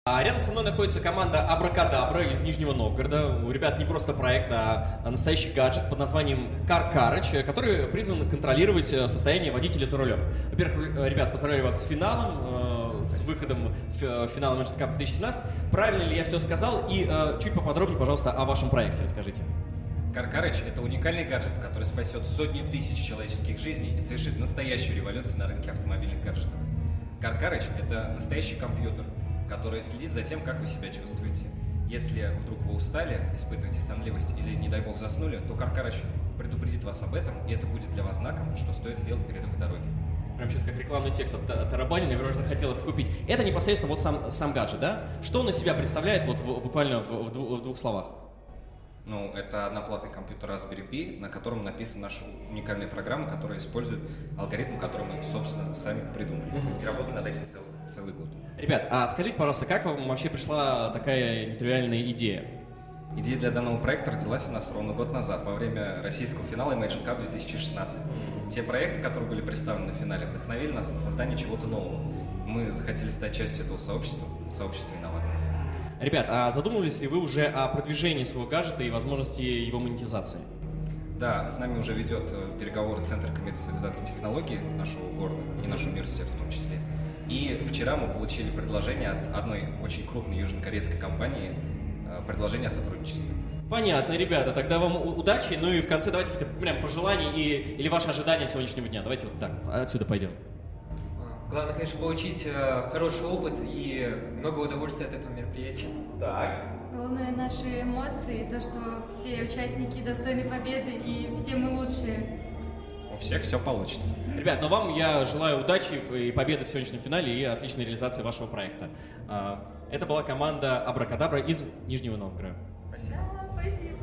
А рядом со мной находится команда Абракадабра из Нижнего Новгорода. У ребят не просто проект, а настоящий гаджет под названием Car Carriage, который призван контролировать состояние водителя за рулем. Во-первых, ребят, поздравляю вас с финалом, с выходом в финал Magic Cup 2017. Правильно ли я все сказал? И чуть поподробнее, пожалуйста, о вашем проекте расскажите. Car Carriage — это уникальный гаджет, который спасет сотни тысяч человеческих жизней и совершит настоящую революцию на рынке автомобильных гаджетов. Car Carriage — это настоящий компьютер, который следит за тем, как вы себя чувствуете. Если вдруг вы устали, испытываете сонливость или, не дай бог, заснули, то Car Carriage предупредит вас об этом, и это будет для вас знаком, что стоит сделать перерыв в дороге. Прям сейчас как рекламный текст от тарабанина, мне уже захотелось купить. Это непосредственно вот сам гаджет, да? Что он из себя представляет вот буквально в двух словах? Ну, это одноплатный компьютер Raspberry Pi, на котором написана наша уникальная программа, которая использует алгоритм, который мы, собственно, сами придумали. И работаем над этим целый год. Ребят, а скажите, пожалуйста, как вам вообще пришла такая нетривиальная идея? Идея для данного проекта родилась у нас ровно год назад, во время российского финала Magic Cup 2016. Те проекты, которые были представлены на финале, вдохновили нас на создание чего-то нового. Мы захотели стать частью этого сообщества инноваторов. Ребят, а задумывались ли вы уже о продвижении своего гаджета и возможности его монетизации? Да, с нами уже ведет переговоры Центр коммерциализации технологий нашего города и наш университет в том числе. И вчера мы получили предложение от одной очень крупной южнокорейской компании, предложение о сотрудничестве. Понятно, ребята, тогда вам удачи, ну и в конце давайте какие-то прям пожелания или ваши ожидания сегодняшнего дня. Давайте вот так, отсюда пойдем. Главное, конечно, получить хороший опыт и много удовольствия от этого мероприятия. Так. Главное, наши эмоции, то, что все участники достойны победы и все мы лучшие. У всех все получится. Ребят, ну вам я желаю удачи и победы в сегодняшнем финале и отличной реализации вашего проекта. Это была команда Абракадабра из Нижнего Новгорода. Спасибо. Да, спасибо.